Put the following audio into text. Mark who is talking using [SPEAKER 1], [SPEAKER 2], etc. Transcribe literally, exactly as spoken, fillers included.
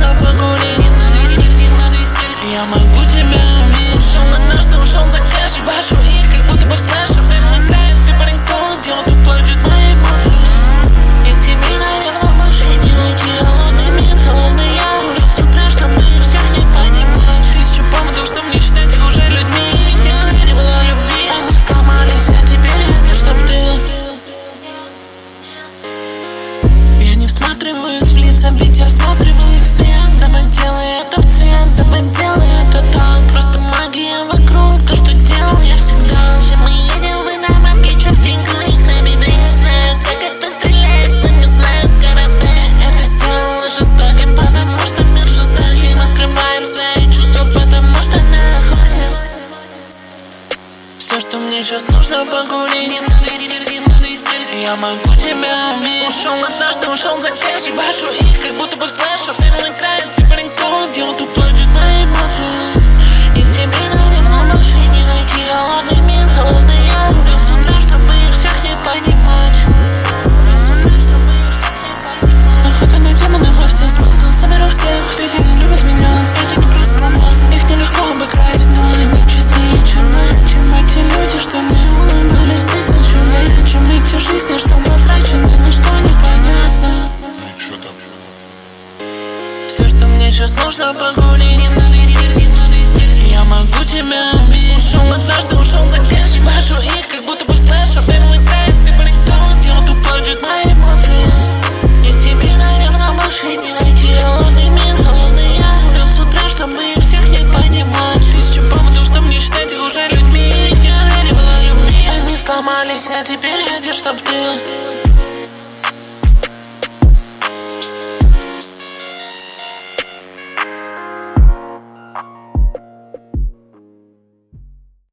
[SPEAKER 1] нужно погулять. Я могу тебя убить. Ушел однажды, ушел за кэш. Башу их, как будто бы в слэш. Время играет, ты парень, дело уходит мои эмоции. И к тебе, наверное, в машине найти холодный мир, холодный я. Рулю с утра, чтобы всех не понимать. Тысячу поводов, чтобы не считать их уже людьми. Никогда не было любви, они сломались, а теперь это чтоб ты. Я не всматриваюсь в лица, ведь я всматриваю в свет. Да мы делаем это в цвет, да мы делаем это так. Просто магия вокруг, то, что делал я всегда. Все мы едем в иномарке, чем сингл, их на виду. Я знаю, как это стреляет, но не знаю карате. Это сделало жестоким, потому что мир жестокий. Мы скрываем свои чувства, потому что на охоте. Все, что мне сейчас нужно, погулять. Я могу тебя убить. Ушел однажды, ушел за кэш. Башу их, как будто бы в слэш. Время играет, ты парень, дело уходит мои эмоции. И к тебе, наверное, в машине найти холодный мир, холодный я. Рулю с утра, чтобы их всех не понимать. Охота на демонов во все смыслы. Соберу всех, ведь они любят меня. Это не просто слова, их нелегко обыграть. Но они честнее, чем мы, чем эти люди, что мы улыбались тысячу лет. Чем эти жизни, что потрачены, на что непонятно. Все, что мне сейчас нужно, погулять. Я могу тебя убить. Ушел однажды, ушел за кэш. Башу их, как будто бы в слэш. Время играет, ты парень, дело уходит мои эмоции. И к тебе, наверное, в машине найти холодный мир, холодный я. Рулю с утра, чтобы их всех не понимать. Тысячу поводов, чтобы не считать их уже людьми. Никогда не было любви, они сломались, а теперь едешь, чтоб ты.